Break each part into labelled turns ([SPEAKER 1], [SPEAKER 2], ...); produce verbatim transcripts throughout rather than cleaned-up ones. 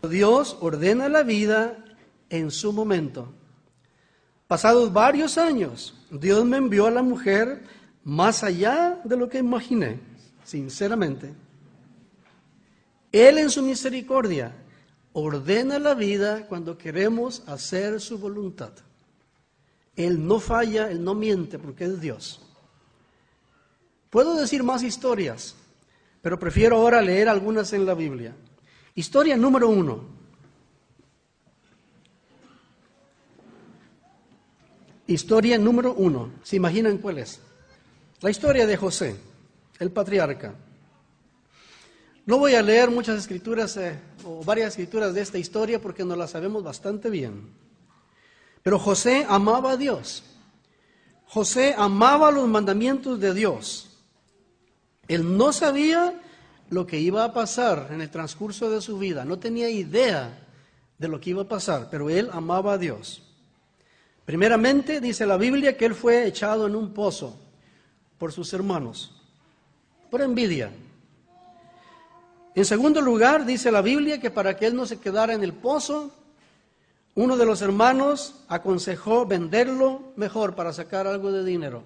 [SPEAKER 1] Dios ordena la vida en su momento. Pasados varios años, Dios me envió a la mujer más allá de lo que imaginé, sinceramente. Él en su misericordia ordena la vida cuando queremos hacer su voluntad. Él no falla, Él no miente porque es Dios. Puedo decir más historias, pero prefiero ahora leer algunas en la Biblia. Historia número uno. Historia número uno. ¿Se imaginan cuál es? La historia de José, el patriarca. No voy a leer muchas escrituras eh, o varias escrituras de esta historia porque no la sabemos bastante bien. Pero José amaba a Dios. José amaba los mandamientos de Dios. Él no sabía lo que iba a pasar en el transcurso de su vida. No tenía idea de lo que iba a pasar, pero él amaba a Dios. Primeramente, dice la Biblia que él fue echado en un pozo por sus hermanos, por envidia. En segundo lugar, dice la Biblia que para que él no se quedara en el pozo, uno de los hermanos aconsejó venderlo mejor para sacar algo de dinero.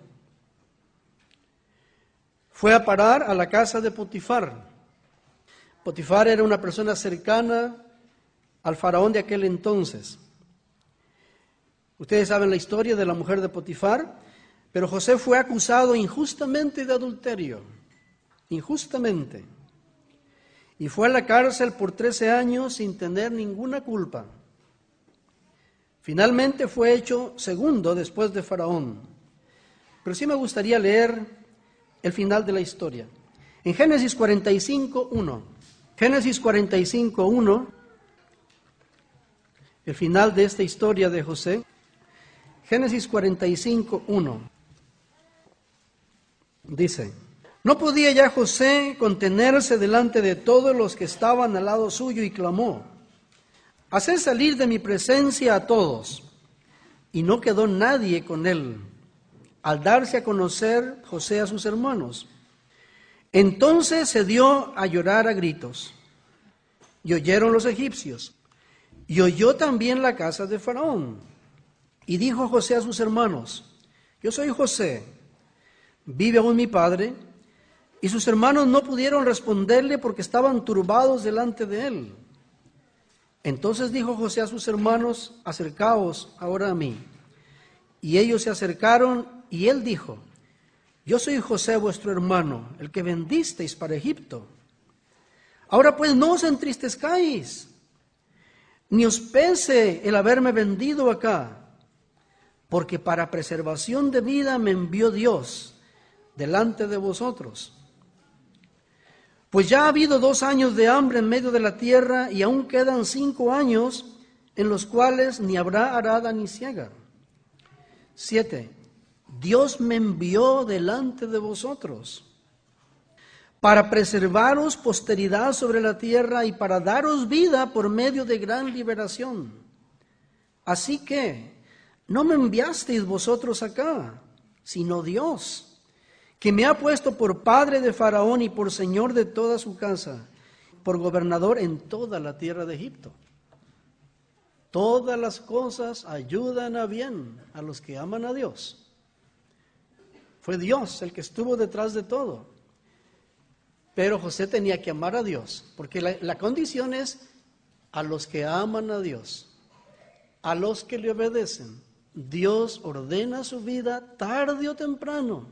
[SPEAKER 1] Fue a parar a la casa de Potifar. Potifar era una persona cercana al faraón de aquel entonces. Ustedes saben la historia de la mujer de Potifar, pero José fue acusado injustamente de adulterio, injustamente. Y fue a la cárcel por trece años sin tener ninguna culpa. Finalmente fue hecho segundo después de Faraón. Pero sí me gustaría leer el final de la historia. En Génesis cuarenta y cinco, uno. Génesis cuarenta y cinco, uno. El final de esta historia de José. Génesis cuarenta y cinco, uno. Dice: no podía ya José contenerse delante de todos los que estaban al lado suyo y clamó: haced salir de mi presencia a todos. Y no quedó nadie con él, al darse a conocer José a sus hermanos. Entonces se dio a llorar a gritos, y oyeron los egipcios, y oyó también la casa de Faraón. Y dijo José a sus hermanos: yo soy José, ¿vive aún mi padre? Y sus hermanos no pudieron responderle porque estaban turbados delante de él. Entonces dijo José a sus hermanos: acercaos ahora a mí. Y ellos se acercaron, y él dijo: yo soy José vuestro hermano, el que vendisteis para Egipto. Ahora pues no os entristezcáis, ni os pese el haberme vendido acá, porque para preservación de vida me envió Dios delante de vosotros. Pues ya ha habido dos años de hambre en medio de la tierra, y aún quedan cinco años en los cuales ni habrá arada ni siega. Siete. Dios me envió delante de vosotros para preservaros posteridad sobre la tierra y para daros vida por medio de gran liberación. Así que no me enviasteis vosotros acá, sino Dios, que me ha puesto por padre de Faraón y por señor de toda su casa, por gobernador en toda la tierra de Egipto. Todas las cosas ayudan a bien a los que aman a Dios. Fue Dios el que estuvo detrás de todo. Pero José tenía que amar a Dios, porque la, la condición es a los que aman a Dios, a los que le obedecen. Dios ordena su vida tarde o temprano.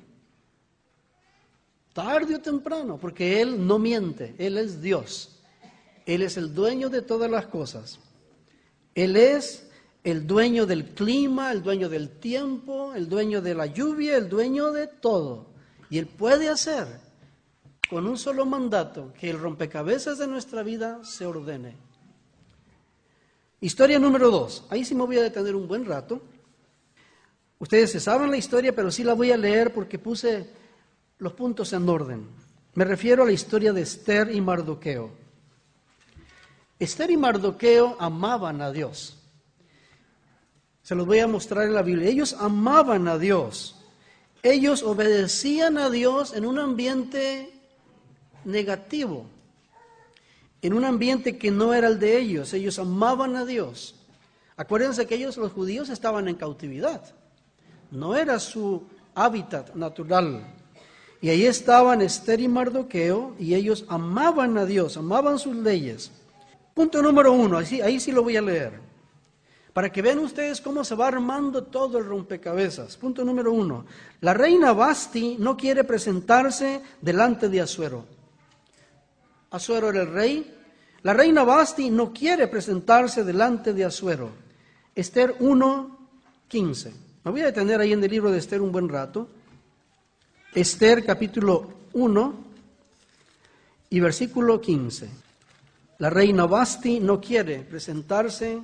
[SPEAKER 1] Tarde o temprano, porque Él no miente, Él es Dios. Él es el dueño de todas las cosas. Él es el dueño del clima, el dueño del tiempo, el dueño de la lluvia, el dueño de todo. Y Él puede hacer con un solo mandato que el rompecabezas de nuestra vida se ordene. Historia número dos. Ahí sí me voy a detener un buen rato. Ustedes se saben la historia, pero sí la voy a leer porque puse los puntos en orden. Me refiero a la historia de Esther y Mardoqueo. Esther y Mardoqueo amaban a Dios. Se los voy a mostrar en la Biblia. Ellos amaban a Dios. Ellos obedecían a Dios en un ambiente negativo. en un ambiente que no era el de ellos. Ellos amaban a Dios. Acuérdense que ellos, los judíos, estaban en cautividad. No era su hábitat natural. Y ahí estaban Esther y Mardoqueo, y ellos amaban a Dios, amaban sus leyes. Punto número uno, ahí, ahí sí lo voy a leer, para que vean ustedes cómo se va armando todo el rompecabezas. Punto número uno, la reina Vasti no quiere presentarse delante de Asuero. Asuero era el rey. La reina Vasti no quiere presentarse delante de Asuero. Esther uno, quince. Me voy a detener ahí en el libro de Esther un buen rato. Esther capítulo uno y versículo quince. La reina Vasti no quiere presentarse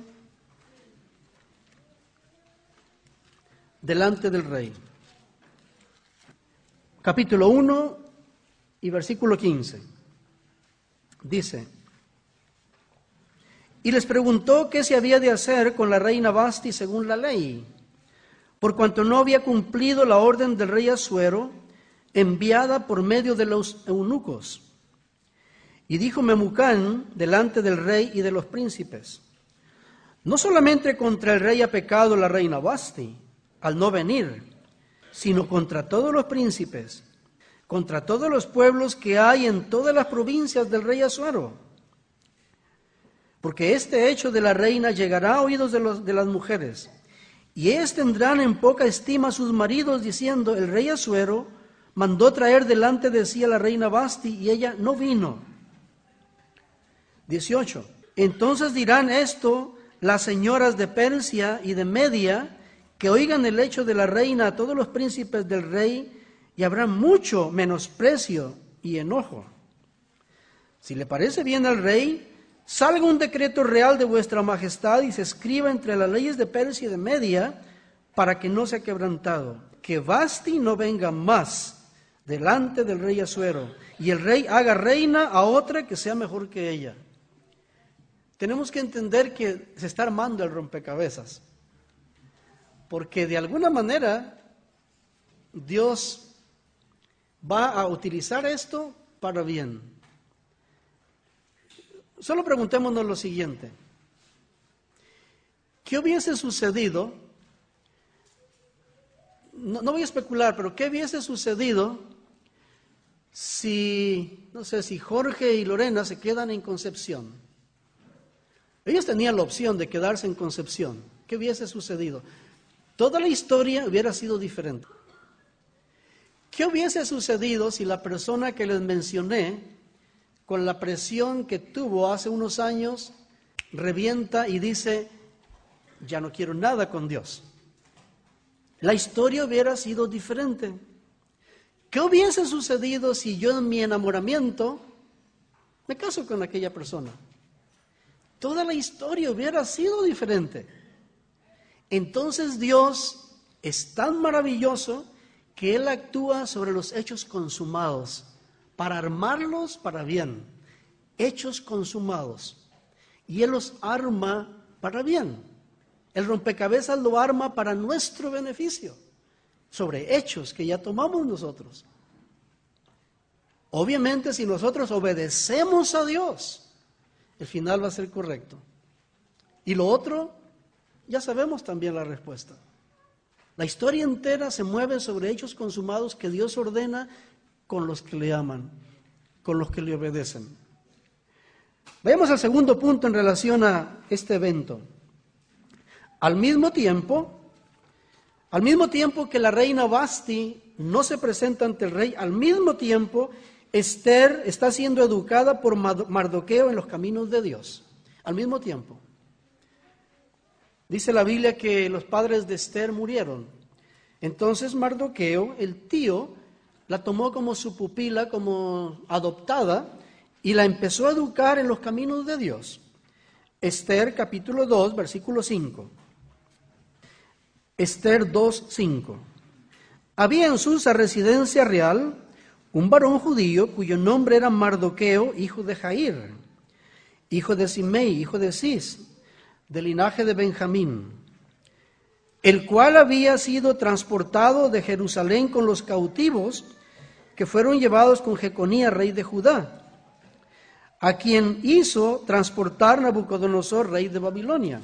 [SPEAKER 1] delante del rey. Capítulo uno y versículo quince. Dice: y les preguntó qué se había de hacer con la reina Vasti según la ley, por cuanto no había cumplido la orden del rey Asuero, enviada por medio de los eunucos. Y dijo Memucán delante del rey y de los príncipes: no solamente contra el rey ha pecado la reina Vasti al no venir, sino contra todos los príncipes, contra todos los pueblos que hay en todas las provincias del rey Asuero. Porque este hecho de la reina llegará a oídos de, los, de las mujeres, y ellas tendrán en poca estima a sus maridos, diciendo: el rey Asuero mandó traer delante de sí a la reina Vasti, y ella no vino. dieciocho. Entonces dirán esto las señoras de Persia y de Media, que oigan el hecho de la reina a todos los príncipes del rey, y habrá mucho menosprecio y enojo. Si le parece bien al rey, salga un decreto real de vuestra majestad y se escriba entre las leyes de Persia y de Media, para que no sea quebrantado, que Vasti no venga más delante del rey Asuero, y el rey haga reina a otra que sea mejor que ella. Tenemos que entender que se está armando el rompecabezas, porque de alguna manera Dios va a utilizar esto para bien. Solo preguntémonos lo siguiente: ¿qué hubiese sucedido? No, no voy a especular, pero ¿qué hubiese sucedido si, no sé, si Jorge y Lorena se quedan en Concepción? Ellos tenían la opción de quedarse en Concepción. ¿Qué hubiese sucedido? Toda la historia hubiera sido diferente. ¿Qué hubiese sucedido si la persona que les mencioné, con la presión que tuvo hace unos años, revienta y dice: ya no quiero nada con Dios? La historia hubiera sido diferente. ¿Qué hubiese sucedido si yo en mi enamoramiento me caso con aquella persona? Toda la historia hubiera sido diferente. Entonces Dios es tan maravilloso que Él actúa sobre los hechos consumados, para armarlos para bien. Hechos consumados. Y Él los arma para bien. El rompecabezas lo arma para nuestro beneficio, sobre hechos que ya tomamos nosotros. Obviamente, si nosotros obedecemos a Dios, el final va a ser correcto. Y lo otro, ya sabemos también la respuesta. La historia entera se mueve sobre hechos consumados que Dios ordena con los que le aman, con los que le obedecen. Veamos al segundo punto en relación a este evento. Al mismo tiempo, al mismo tiempo que la reina Vasti no se presenta ante el rey, al mismo tiempo Esther está siendo educada por Mardoqueo en los caminos de Dios. Al mismo tiempo. Dice la Biblia que los padres de Esther murieron. Entonces Mardoqueo, el tío, la tomó como su pupila, como adoptada, y la empezó a educar en los caminos de Dios. Esther capítulo dos, versículo cinco. Esther dos, cinco. Había en Susa residencia real un varón judío cuyo nombre era Mardoqueo, hijo de Jair, hijo de Simei, hijo de Cis, del linaje de Benjamín, el cual había sido transportado de Jerusalén con los cautivos que fueron llevados con Jeconías, rey de Judá. a quien hizo transportar Nabucodonosor, rey de Babilonia.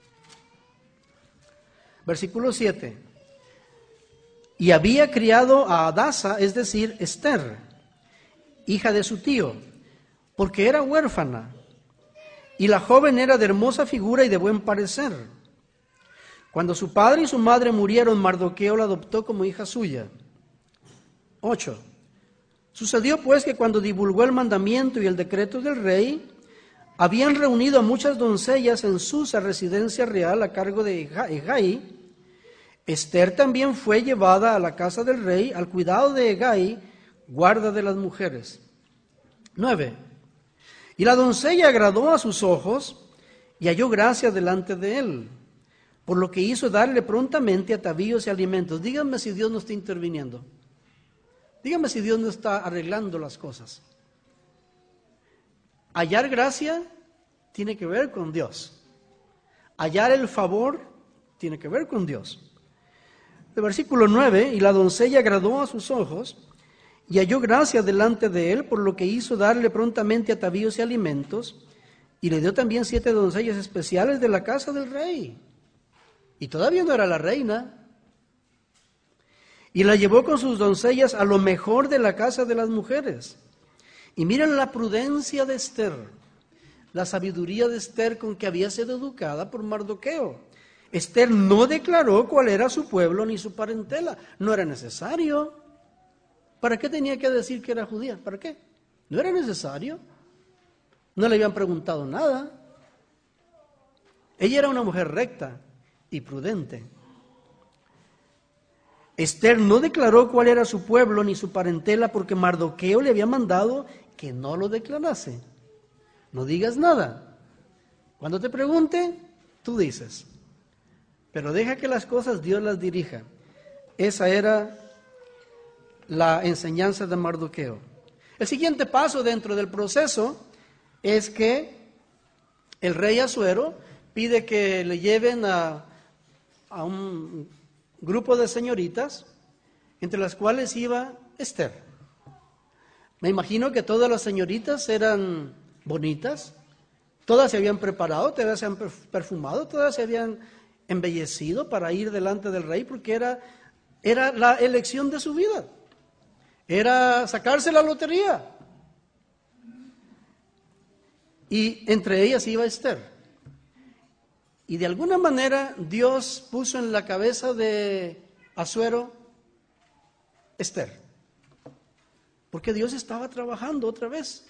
[SPEAKER 1] Versículo siete. Y había criado a Hadasa, es decir, Esther, hija de su tío, porque era huérfana, y la joven era de hermosa figura y de buen parecer. Cuando su padre y su madre murieron, Mardoqueo la adoptó como hija suya. ocho. Sucedió pues que cuando divulgó el mandamiento y el decreto del rey, habían reunido a muchas doncellas en Susa, residencia real, a cargo de Hegai. Esther también fue llevada a la casa del rey, al cuidado de Hegai, guarda de las mujeres. nueve. Y la doncella agradó a sus ojos y halló gracia delante de él, por lo que hizo darle prontamente atavíos y alimentos. Díganme si Dios no está interviniendo. Díganme si Dios no está arreglando las cosas. Hallar gracia tiene que ver con Dios. Hallar el favor tiene que ver con Dios. El versículo nueve, y la doncella agradó a sus ojos y halló gracia delante de él, por lo que hizo darle prontamente atavíos y alimentos, y le dio también siete doncellas especiales de la casa del rey. Y todavía no era la reina. Y la llevó con sus doncellas a lo mejor de la casa de las mujeres. Y miren la prudencia de Esther, la sabiduría de Esther con que había sido educada por Mardoqueo. Esther no declaró cuál era su pueblo ni su parentela. No era necesario. ¿Para qué tenía que decir que era judía? ¿Para qué? No era necesario. No le habían preguntado nada. Ella era una mujer recta y prudente. Esther no declaró cuál era su pueblo ni su parentela porque Mardoqueo le había mandado que no lo declarase. No digas nada. Cuando te pregunte, tú dices. Pero deja que las cosas Dios las dirija. Esa era la enseñanza de Mardoqueo. El siguiente paso dentro del proceso es que el rey Asuero pide que le lleven a, a un grupo de señoritas, entre las cuales iba Esther. Me imagino que todas las señoritas eran bonitas, todas se habían preparado, todas se habían perfumado, todas se habían embellecido para ir delante del rey, porque era, era la elección de su vida, era sacarse la lotería. Y entre ellas iba Esther. Y de alguna manera Dios puso en la cabeza de Asuero Esther, porque Dios estaba trabajando otra vez.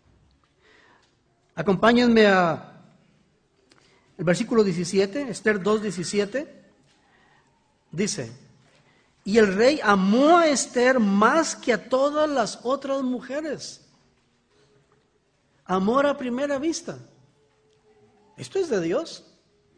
[SPEAKER 1] Acompáñenme a el versículo diecisiete, Esther dos diecisiete, dice: y el rey amó a Esther más que a todas las otras mujeres. Amor a primera vista. Esto es de Dios.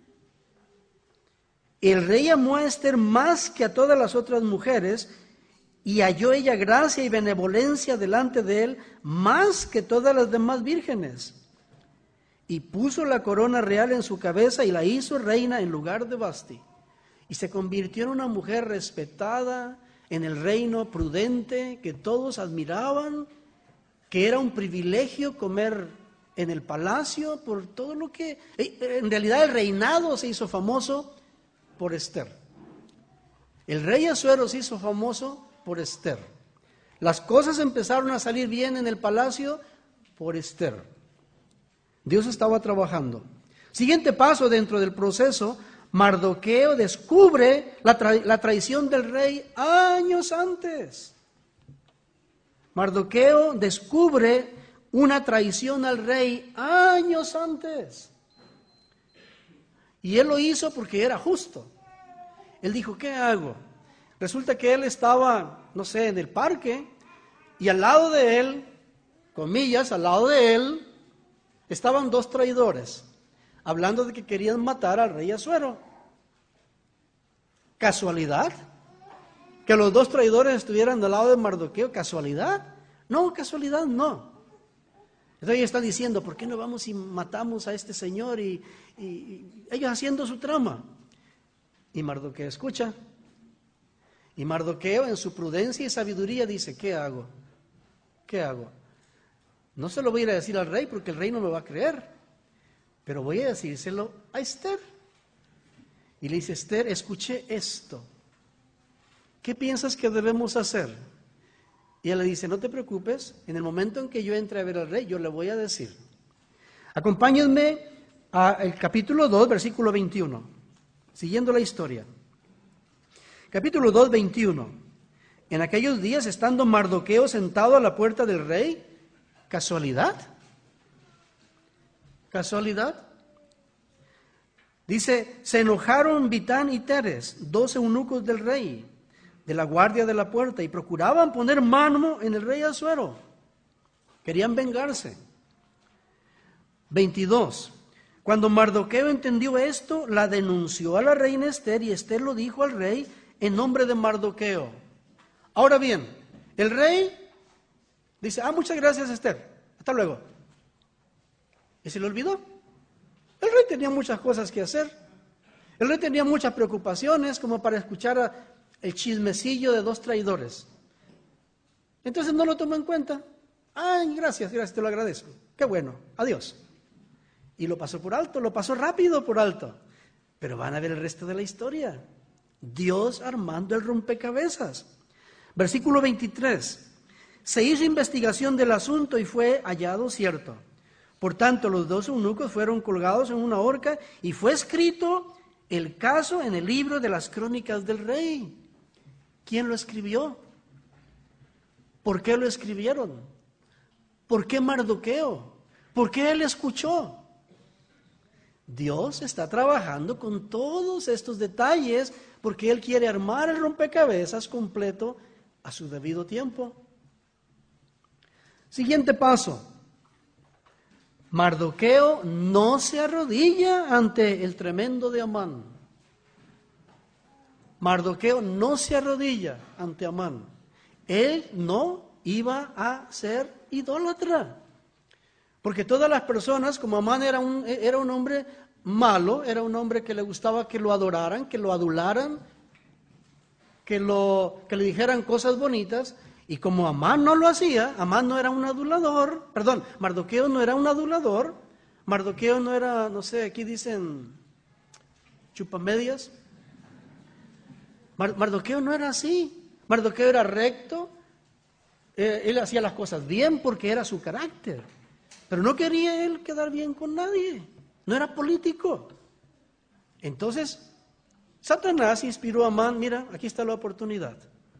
[SPEAKER 1] El rey amó a Esther más que a todas las otras mujeres, y halló ella gracia y benevolencia delante de él más que todas las demás vírgenes. Y puso la corona real en su cabeza y la hizo reina en lugar de Vasti. Y se convirtió en una mujer respetada en el reino, prudente, que todos admiraban, que era un privilegio comer en el palacio por todo lo que... En realidad el reinado se hizo famoso por Esther. El rey Asuero se hizo famoso por Esther. Las cosas empezaron a salir bien en el palacio por Esther. Dios estaba trabajando. Siguiente paso dentro del proceso: Mardoqueo descubre la, tra- la traición del rey años antes. Mardoqueo descubre una traición al rey años antes. Y él lo hizo porque era justo. Él dijo, ¿qué hago? Resulta que él estaba, no sé, en el parque, y al lado de él, comillas, al lado de él, estaban dos traidores, hablando de que querían matar al rey Asuero. ¿Casualidad? ¿Que los dos traidores estuvieran del lado de Mardoqueo? ¿Casualidad? No, casualidad no. Entonces está diciendo, ¿por qué no vamos y matamos a este señor? Y, y, y ellos haciendo su trama. Y Mardoqueo escucha. Y Mardoqueo en su prudencia y sabiduría dice, ¿qué hago? ¿Qué hago? No se lo voy a ir a decir al rey porque el rey no me va a creer, pero voy a decírselo a Esther. Y le dice, Esther, escuché esto. ¿Qué piensas que debemos hacer? Y ella le dice, no te preocupes, en el momento en que yo entre a ver al rey, yo le voy a decir. Acompáñenme al capítulo dos, versículo veintiuno, siguiendo la historia. Capítulo dos, veintiuno. En aquellos días, estando Mardoqueo sentado a la puerta del rey, ¿casualidad? ¿Casualidad? Dice, se enojaron Bitán y Teres, dos eunucos del rey, de la guardia de la puerta, y procuraban poner mano en el rey Asuero. Querían vengarse. veintidós. Cuando Mardoqueo entendió esto, la denunció a la reina Esther, y Esther lo dijo al rey en nombre de Mardoqueo. Ahora bien, el rey dice, ah, muchas gracias Esther, hasta luego. Y se le olvidó. El rey tenía muchas cosas que hacer. El rey tenía muchas preocupaciones como para escuchar a el chismecillo de dos traidores. Entonces no lo tomó en cuenta. Ay, gracias, gracias, te lo agradezco. Qué bueno, adiós. Y lo pasó por alto, lo pasó rápido por alto. Pero van a ver el resto de la historia. Dios armando el rompecabezas. Versículo veintitrés. Se hizo investigación del asunto y fue hallado cierto. Por tanto, los dos eunucos fueron colgados en una horca y fue escrito el caso en el libro de las crónicas del rey. ¿Quién lo escribió? ¿Por qué lo escribieron? ¿Por qué Mardoqueo? ¿Por qué él escuchó? Dios está trabajando con todos estos detalles porque Él quiere armar el rompecabezas completo a su debido tiempo. Siguiente paso. Mardoqueo no se arrodilla ante el tremendo de Amán. Mardoqueo no se arrodilla ante Amán. Él no iba a ser idólatra. Porque todas las personas, como Amán era un, era un hombre malo, era un hombre que le gustaba que lo adoraran, que lo adularan, que, lo, que le dijeran cosas bonitas, y como Amán no lo hacía, Amán no era un adulador, perdón, Mardoqueo no era un adulador, Mardoqueo no era, no sé, aquí dicen chupamedias, Mar, Mardoqueo no era así, Mardoqueo era recto, eh, él hacía las cosas bien porque era su carácter. Pero no quería él quedar bien con nadie, no era político. Entonces, Satanás inspiró a Amán, mira, aquí está la oportunidad.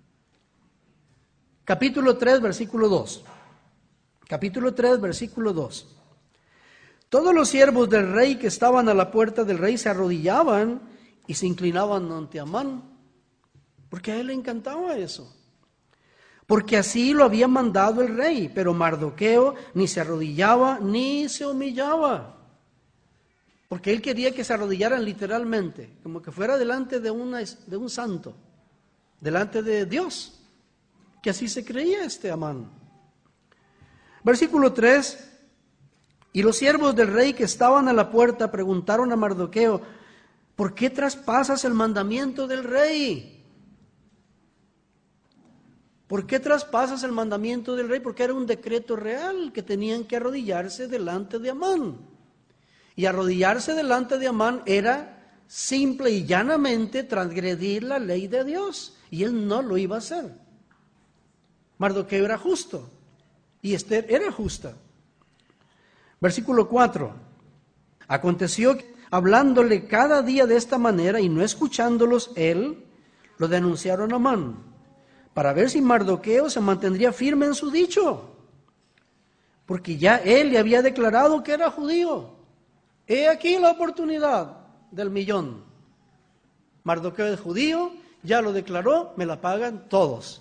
[SPEAKER 1] Capítulo tres, versículo dos. Capítulo tres, versículo dos. Todos los siervos del rey que estaban a la puerta del rey se arrodillaban y se inclinaban ante Amán, porque a él le encantaba eso. Porque así lo había mandado el rey, pero Mardoqueo ni se arrodillaba ni se humillaba. Porque él quería que se arrodillaran literalmente, como que fuera delante de, una, de un santo, delante de Dios, que así se creía este Amán. Versículo tres, y los siervos del rey que estaban a la puerta preguntaron a Mardoqueo, ¿por qué traspasas el mandamiento del rey? ¿Por qué traspasas el mandamiento del rey? Porque era un decreto real que tenían que arrodillarse delante de Amán. Y arrodillarse delante de Amán era simple y llanamente transgredir la ley de Dios. Y él no lo iba a hacer. Mardoqueo era justo y Esther era justa. Versículo cuatro. Aconteció que hablándole cada día de esta manera y no escuchándolos él, lo denunciaron a Amán, para ver si Mardoqueo se mantendría firme en su dicho, porque ya él le había declarado que era judío. He aquí la oportunidad del millón. Mardoqueo es judío, ya lo declaró, me la pagan todos.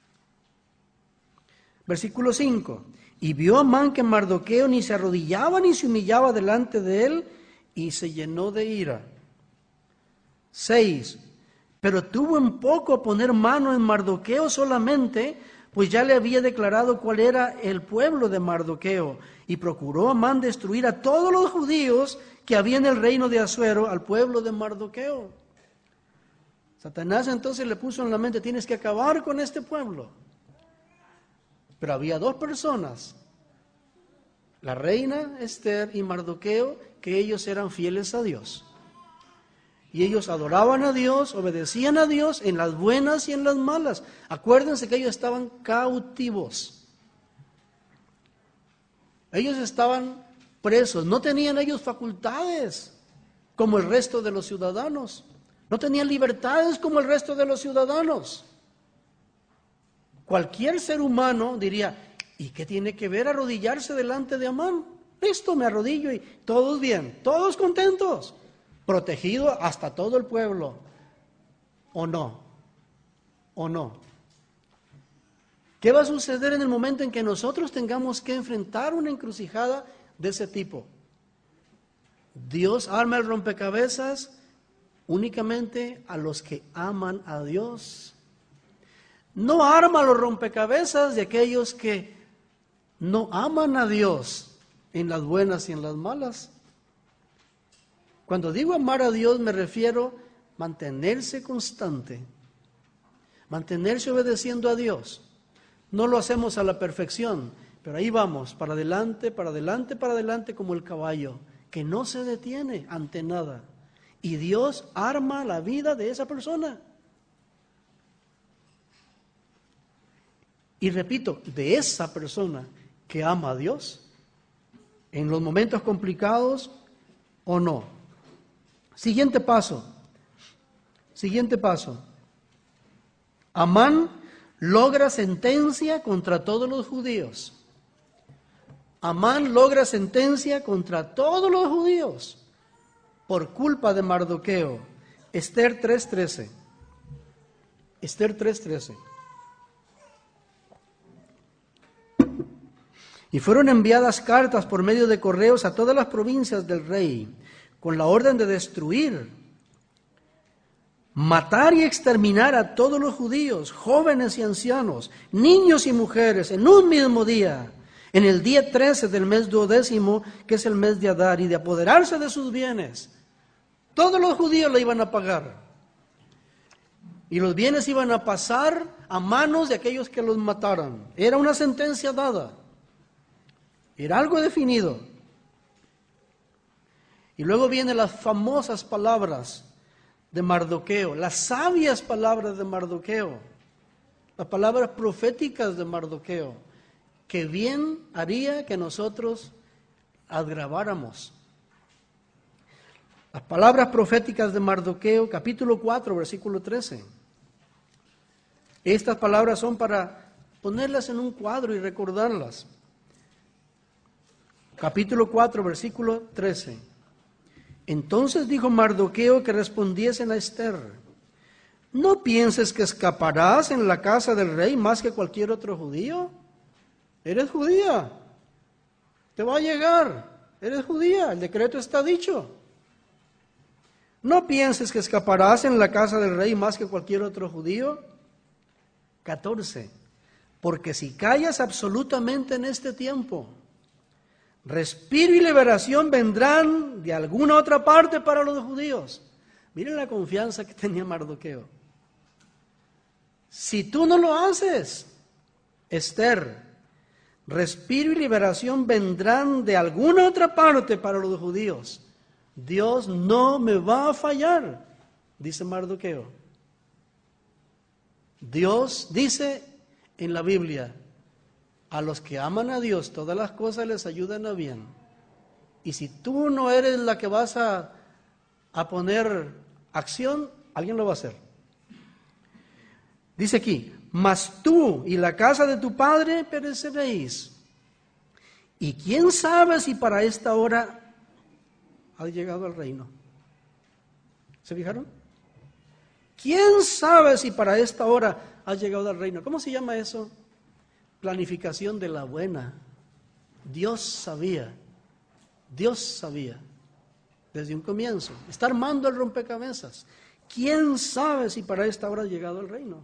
[SPEAKER 1] Versículo cinco. Y vio Amán que Mardoqueo ni se arrodillaba ni se humillaba delante de él, y se llenó de ira. seis. Pero tuvo en poco poner mano en Mardoqueo solamente, pues ya le había declarado cuál era el pueblo de Mardoqueo, y procuró Amán destruir a todos los judíos que había en el reino de Asuero, al pueblo de Mardoqueo. Satanás entonces le puso en la mente, tienes que acabar con este pueblo. Pero había dos personas la reina Esther y Mardoqueo, que ellos eran fieles a Dios. Y ellos adoraban a Dios, obedecían a Dios en las buenas y en las malas. Acuérdense que ellos estaban cautivos. Ellos estaban presos, no tenían ellos facultades como el resto de los ciudadanos. No tenían libertades como el resto de los ciudadanos. Cualquier ser humano diría, ¿y qué tiene que ver arrodillarse delante de Amán? Listo, me arrodillo y todos bien, todos contentos. Protegido hasta todo el pueblo. ¿O no? ¿O no? ¿Qué va a suceder en el momento en que nosotros tengamos que enfrentar una encrucijada de ese tipo? Dios arma el rompecabezas únicamente a los que aman a Dios. No arma los rompecabezas de aquellos que no aman a Dios en las buenas y en las malas. Cuando digo amar a Dios me refiero a mantenerse constante, mantenerse obedeciendo a Dios. No lo hacemos a la perfección, pero ahí vamos, para adelante, para adelante, para adelante como el caballo, que no se detiene ante nada. Y Dios arma la vida de esa persona. Y repito, de esa persona que ama a Dios, en los momentos complicados o no. Siguiente paso, siguiente paso. Amán logra sentencia contra todos los judíos. Amán logra sentencia contra todos los judíos por culpa de Mardoqueo. Esther tres trece. Esther tres trece. Y fueron enviadas cartas por medio de correos a todas las provincias del rey, con la orden de destruir, matar y exterminar a todos los judíos, jóvenes y ancianos, niños y mujeres, en un mismo día, en el día trece del mes duodécimo, que es el mes de Adar, y de apoderarse de sus bienes. Todos los judíos le iban a pagar. Y los bienes iban a pasar a manos de aquellos que los mataran. Era una sentencia dada. Era algo definido. Y luego vienen las famosas palabras de Mardoqueo, las sabias palabras de Mardoqueo, las palabras proféticas de Mardoqueo, que bien haría que nosotros las grabáramos. Las palabras proféticas de Mardoqueo, capítulo cuatro, versículo trece. Estas palabras son para ponerlas en un cuadro y recordarlas. Capítulo cuatro, versículo trece. Entonces dijo Mardoqueo que respondiesen a Esther: ¿no pienses que escaparás en la casa del rey más que cualquier otro judío? Eres judía, te va a llegar, eres judía, el decreto está dicho. ¿No pienses que escaparás en la casa del rey más que cualquier otro judío? catorce. Porque si callas absolutamente en este tiempo, respiro y liberación vendrán de alguna otra parte para los judíos. Miren la confianza que tenía Mardoqueo. Si tú no lo haces, Esther, respiro y liberación vendrán de alguna otra parte para los judíos. Dios no me va a fallar, dice Mardoqueo. Dios dice en la Biblia: a los que aman a Dios, todas las cosas les ayudan a bien. Y si tú no eres la que vas a, a poner acción, alguien lo va a hacer. Dice aquí: mas tú y la casa de tu padre pereceréis. Y quién sabe si para esta hora has llegado al reino. ¿Se fijaron? ¿Quién sabe si para esta hora has llegado al reino? ¿Cómo se llama eso? Planificación de la buena. Dios sabía, Dios sabía desde un comienzo. Está armando el rompecabezas. ¿Quién sabe si para esta hora has llegado al reino?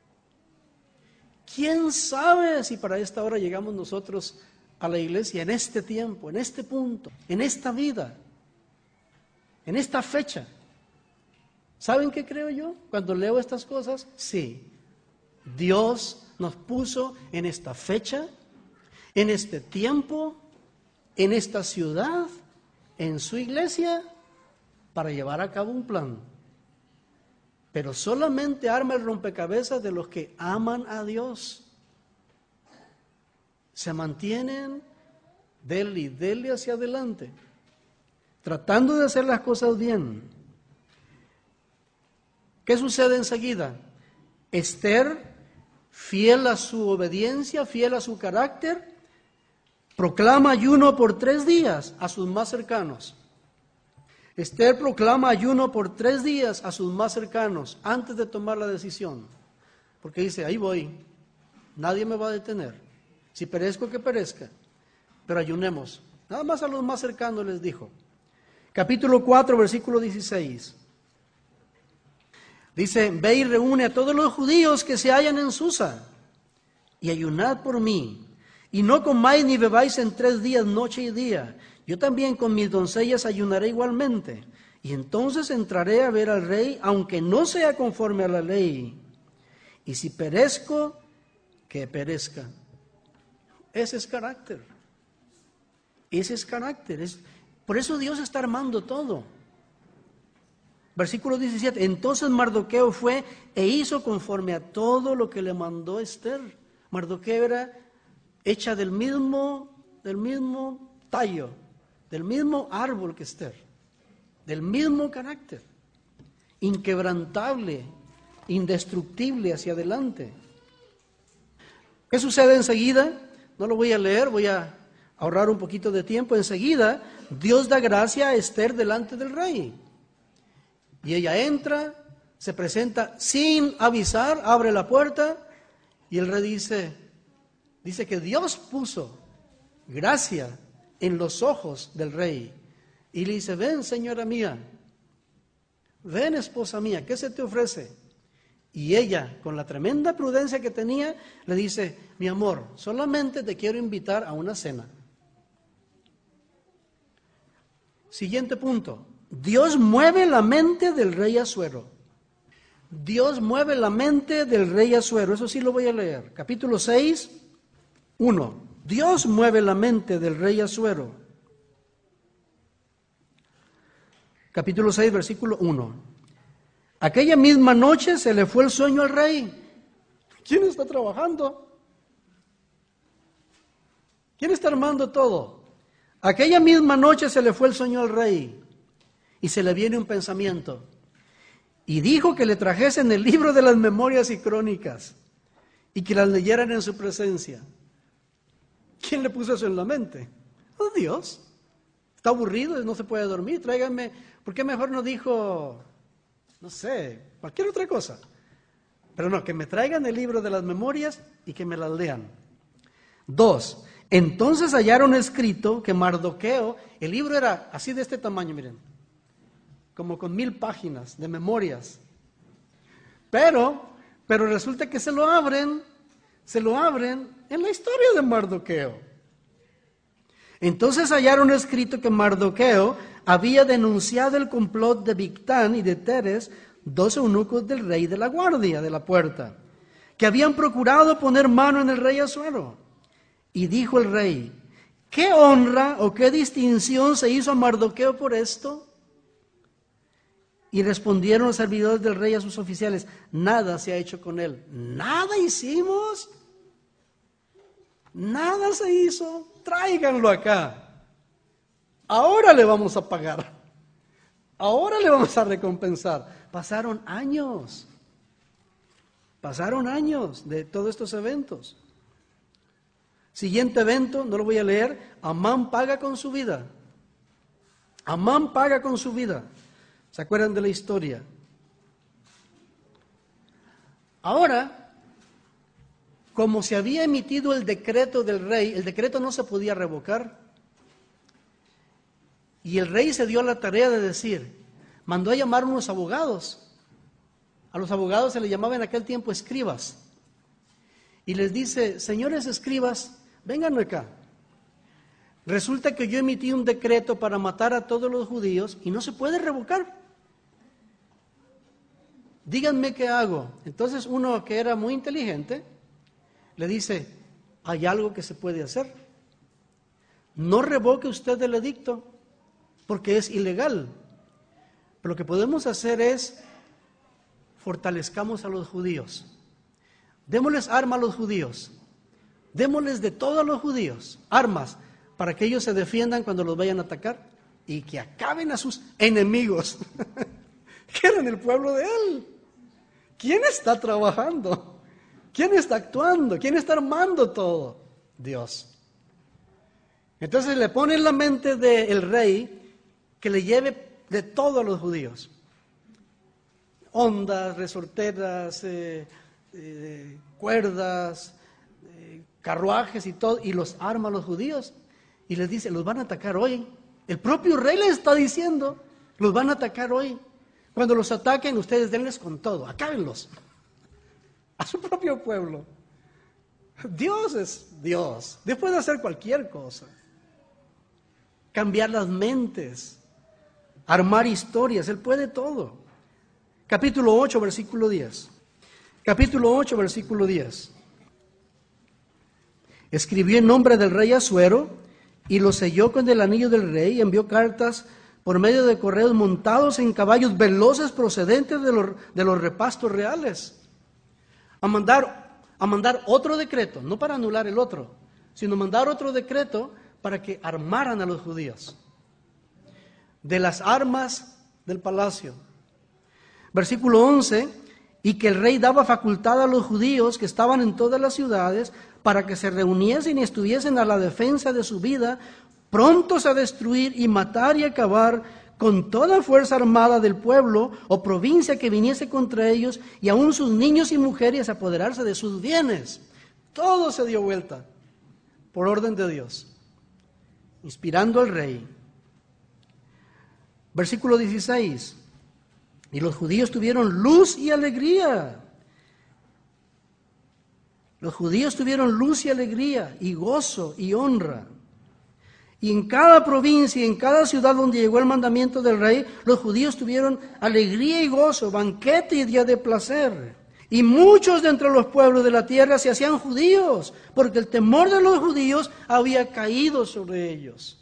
[SPEAKER 1] ¿Quién sabe si para esta hora llegamos nosotros a la iglesia en este tiempo, en este punto, en esta vida, en esta fecha? ¿Saben qué creo yo cuando leo estas cosas? Sí, Dios nos puso en esta fecha, en este tiempo, en esta ciudad, en su iglesia, para llevar a cabo un plan. Pero solamente arma el rompecabezas de los que aman a Dios. Se mantienen dele y dele hacia adelante, tratando de hacer las cosas bien. ¿Qué sucede enseguida? Esther, fiel a su obediencia, fiel a su carácter, proclama ayuno por tres días a sus más cercanos. Esther proclama ayuno por tres días a sus más cercanos antes de tomar la decisión. Porque dice, ahí voy, nadie me va a detener. Si perezco, que perezca. Pero ayunemos. Nada más a los más cercanos les dijo. Capítulo cuatro, versículo dieciséis. Dice, ve y reúne a todos los judíos que se hallan en Susa y ayunad por mí. Y no comáis ni bebáis en tres días, noche y día. Yo también con mis doncellas ayunaré igualmente. Y entonces entraré a ver al rey, aunque no sea conforme a la ley. Y si perezco, que perezca. Ese es carácter. Ese es carácter. Es, por eso Dios está armando todo. Versículo diecisiete. Entonces Mardoqueo fue e hizo conforme a todo lo que le mandó Esther. Mardoqueo era hecha del mismo, del mismo tallo, del mismo árbol que Esther, del mismo carácter, inquebrantable, indestructible hacia adelante. ¿Qué sucede enseguida? No lo voy a leer, voy a ahorrar un poquito de tiempo. Enseguida, Dios da gracia a Esther delante del rey. Y ella entra, se presenta sin avisar, abre la puerta y el rey dice, dice que Dios puso gracia en los ojos del rey. Y le dice, ven señora mía, ven esposa mía, ¿qué se te ofrece? Y ella, con la tremenda prudencia que tenía, le dice, mi amor, solamente te quiero invitar a una cena. Siguiente punto. Dios mueve la mente del rey Asuero. Dios mueve la mente del rey Asuero. Eso sí lo voy a leer. Capítulo seis, uno. Dios mueve la mente del rey Asuero. Capítulo seis, versículo uno. Aquella misma noche se le fue el sueño al rey. ¿Quién está trabajando? ¿Quién está armando todo? Aquella misma noche se le fue el sueño al rey. Y se le viene un pensamiento. Y dijo que le trajesen el libro de las memorias y crónicas y que las leyeran en su presencia. ¿Quién le puso eso en la mente? Oh, Dios. Está aburrido, no se puede dormir, tráiganme. ¿Por qué mejor no dijo, no sé, cualquier otra cosa? Pero no, que me traigan el libro de las memorias y que me las lean. Dos, entonces hallaron escrito que Mardoqueo, el libro era así de este tamaño, miren, como con mil páginas de memorias. Pero, pero resulta que se lo abren, se lo abren en la historia de Mardoqueo. Entonces hallaron escrito que Mardoqueo había denunciado el complot de Bigtán y de Teres, dos eunucos del rey de la guardia de la puerta, que habían procurado poner mano en el rey Asuero. Y dijo el rey, ¿qué honra o qué distinción se hizo a Mardoqueo por esto? Y respondieron los servidores del rey a sus oficiales, nada se ha hecho con él. ¿Nada hicimos? Nada se hizo. Tráiganlo acá. Ahora le vamos a pagar. Ahora le vamos a recompensar. Pasaron años. Pasaron años de todos estos eventos. Siguiente evento, no lo voy a leer. Amán paga con su vida. Amán paga con su vida. ¿Se acuerdan de la historia? Ahora, como se había emitido el decreto del rey, el decreto no se podía revocar. Y el rey se dio a la tarea de decir, mandó a llamar unos abogados. A los abogados se les llamaba en aquel tiempo escribas. Y les dice, señores escribas, vengan acá. Resulta que yo emití un decreto para matar a todos los judíos y no se puede revocar. Díganme qué hago. Entonces uno que era muy inteligente le dice, hay algo que se puede hacer. No revoque usted el edicto, porque es ilegal. Pero lo que podemos hacer es fortalezcamos a los judíos. Démosles armas a los judíos. Démosles de todo a los judíos, armas, para que ellos se defiendan cuando los vayan a atacar y que acaben a sus enemigos, que eran el pueblo de él. ¿Quién está trabajando? ¿Quién está actuando? ¿Quién está armando todo? Dios. Entonces le pone en la mente del rey que le lleve de todo a los judíos. Ondas, resorteras, eh, eh, cuerdas, eh, carruajes y todo, y los arma a los judíos. Y les dice, los van a atacar hoy. El propio rey les está diciendo, los van a atacar hoy. Cuando los ataquen, ustedes denles con todo, acábenlos. A su propio pueblo. Dios es Dios. Dios puede hacer cualquier cosa. Cambiar las mentes, armar historias, Él puede todo. Capítulo ocho, versículo diez. Capítulo ocho, versículo diez. Escribió en nombre del rey Asuero y lo selló con el anillo del rey y envió cartas por medio de correos montados en caballos veloces procedentes de los, de los repastos reales. A mandar, a mandar otro decreto, no para anular el otro, sino mandar otro decreto para que armaran a los judíos de las armas del palacio. Versículo once, y que el rey daba facultad a los judíos que estaban en todas las ciudades para que se reuniesen y estuviesen a la defensa de su vida, prontos a destruir y matar y acabar con toda fuerza armada del pueblo o provincia que viniese contra ellos, y aun sus niños y mujeres a apoderarse de sus bienes. Todo se dio vuelta por orden de Dios, inspirando al rey. Versículo dieciséis, y los judíos tuvieron luz y alegría. Los judíos tuvieron luz y alegría, y gozo y honra. Y en cada provincia y en cada ciudad donde llegó el mandamiento del rey, los judíos tuvieron alegría y gozo, banquete y día de placer. Y muchos de entre los pueblos de la tierra se hacían judíos, porque el temor de los judíos había caído sobre ellos.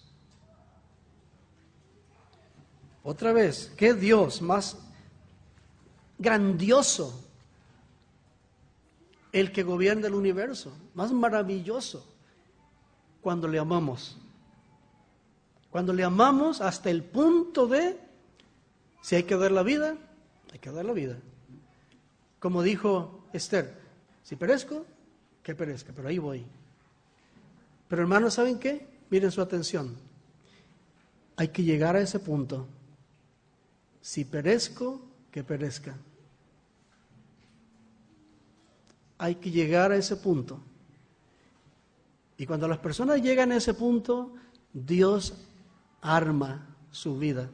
[SPEAKER 1] Otra vez, ¿qué Dios más grandioso? El que gobierna el universo, más maravilloso, cuando le amamos. Cuando le amamos hasta el punto de, si hay que dar la vida, hay que dar la vida. Como dijo Esther, si perezco, que perezca, pero ahí voy. Pero hermanos, ¿saben qué? Miren su atención. Hay que llegar a ese punto. Si perezco, que perezca. Hay que llegar a ese punto. Y cuando las personas llegan a ese punto, Dios arma su vida.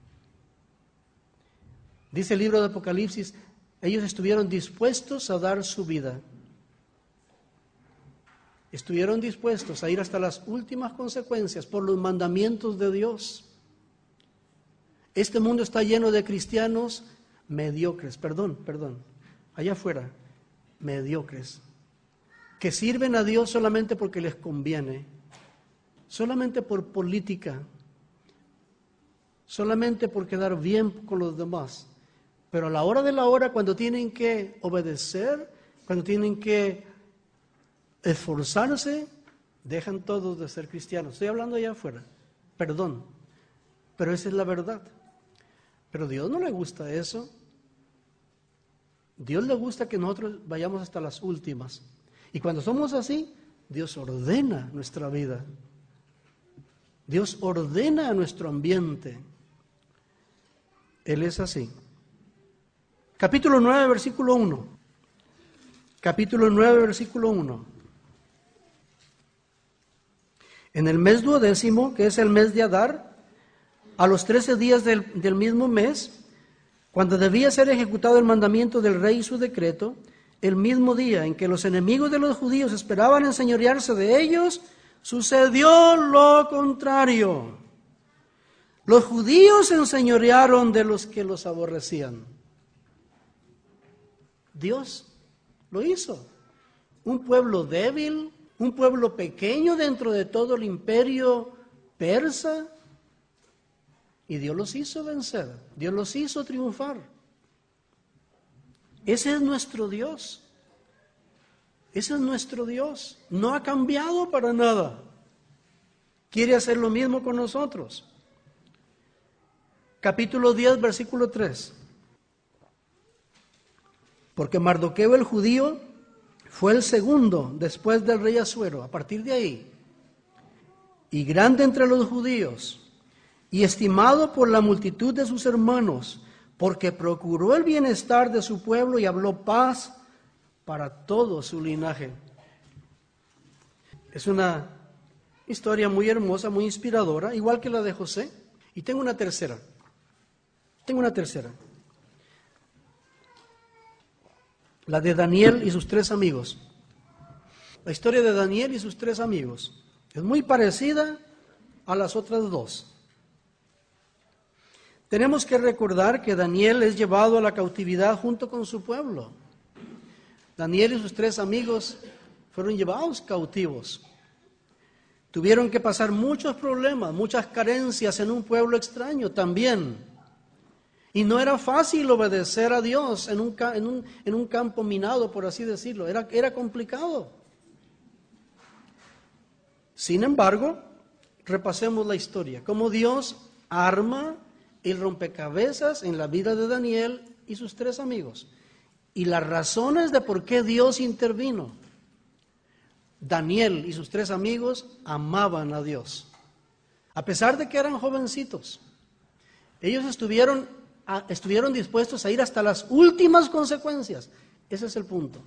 [SPEAKER 1] Dice el libro de Apocalipsis, ellos estuvieron dispuestos a dar su vida. Estuvieron dispuestos a ir hasta las últimas consecuencias por los mandamientos de Dios. Este mundo está lleno de cristianos mediocres, perdón, perdón, allá afuera, mediocres, que sirven a Dios solamente porque les conviene, solamente por política, solamente por quedar bien con los demás. Pero a la hora de la hora, cuando tienen que obedecer, cuando tienen que esforzarse, dejan todos de ser cristianos. Estoy hablando allá afuera, perdón, pero esa es la verdad. Pero a Dios no le gusta eso. Dios le gusta que nosotros vayamos hasta las últimas. Y cuando somos así, Dios ordena nuestra vida. Dios ordena nuestro ambiente. Él es así. Capítulo nueve, versículo uno. Capítulo nueve, versículo uno. En el mes duodécimo, que es el mes de Adar, a los trece días del, del mismo mes, cuando debía ser ejecutado el mandamiento del rey y su decreto, el mismo día en que los enemigos de los judíos esperaban enseñorearse de ellos, sucedió lo contrario. Los judíos se enseñorearon de los que los aborrecían. Dios lo hizo. Un pueblo débil, un pueblo pequeño dentro de todo el imperio persa, y Dios los hizo vencer, Dios los hizo triunfar. Ese es nuestro Dios, ese es nuestro Dios, no ha cambiado para nada, quiere hacer lo mismo con nosotros. Capítulo diez, versículo tres. Porque Mardoqueo el judío fue el segundo después del rey Asuero, a partir de ahí, y grande entre los judíos, y estimado por la multitud de sus hermanos, porque procuró el bienestar de su pueblo y habló paz para todo su linaje. Es una historia muy hermosa, muy inspiradora, igual que la de José. Y tengo una tercera, tengo una tercera. La de Daniel y sus tres amigos. La historia de Daniel y sus tres amigos es muy parecida a las otras dos. Tenemos que recordar que Daniel es llevado a la cautividad junto con su pueblo. Daniel y sus tres amigos fueron llevados cautivos. Tuvieron que pasar muchos problemas, muchas carencias en un pueblo extraño también. Y no era fácil obedecer a Dios en un, en un, en un campo minado, por así decirlo. Era, era complicado. Sin embargo, repasemos la historia. Cómo Dios arma el rompecabezas en la vida de Daniel y sus tres amigos. Y las razones de por qué Dios intervino. Daniel y sus tres amigos amaban a Dios. A pesar de que eran jovencitos, ellos estuvieron, estuvieron dispuestos a ir hasta las últimas consecuencias. Ese es el punto.